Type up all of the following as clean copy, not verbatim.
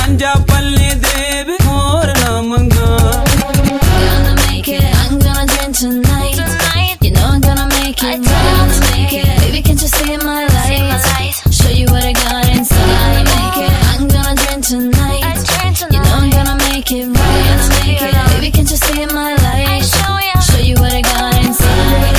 रांझा पल्ले देव और ना मंगा। Gonna make it, I'm gonna drink tonight. You know I'm gonna make it, gonna make it. Baby, can't you see my light? Show you what I got inside. I'm gonna drink tonight. You know I'm gonna make it right. Baby, can't you see my light? Show you what I got inside.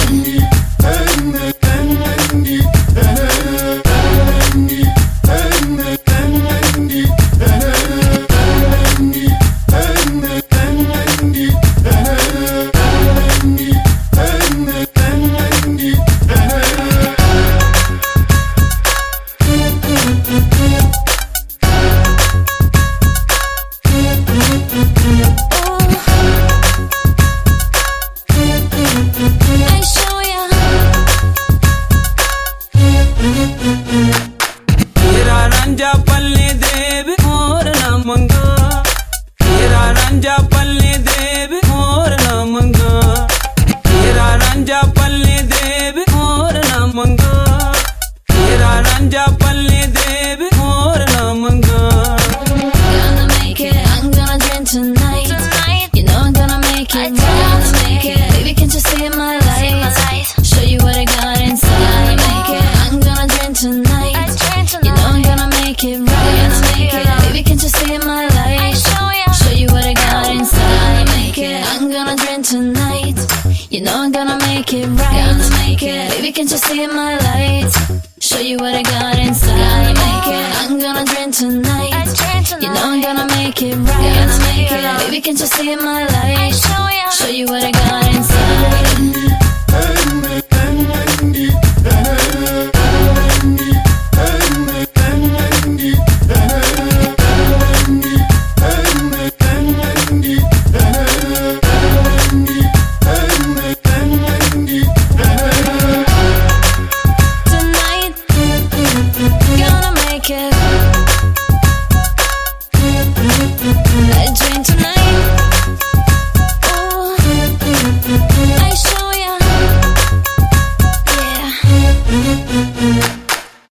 तेरा रांझा पल्ले देव और ना मंगा। तेरा रांझा पल्ले देव और ना मंगा। तेरा रांझा पल्ले देव और ना मंगा। तेरा रांझा पल्ले देव और ना मंगा। Gonna make it, I'm gonna drink tonight. You know I'm gonna make it, gonna make it. Baby, can't you see my light? Show you what I got inside. I'm gonna drink tonight. You know I'm gonna make it right. Baby, can't you see my light? Show you what I got inside. I'm gonna drink tonight. You know I'm gonna make it right. Baby, can't you see my light? Show you what I got inside. I'm gonna drink tonight. You know I'm gonna make it right. Baby, can't you see my light? Show you what I got inside.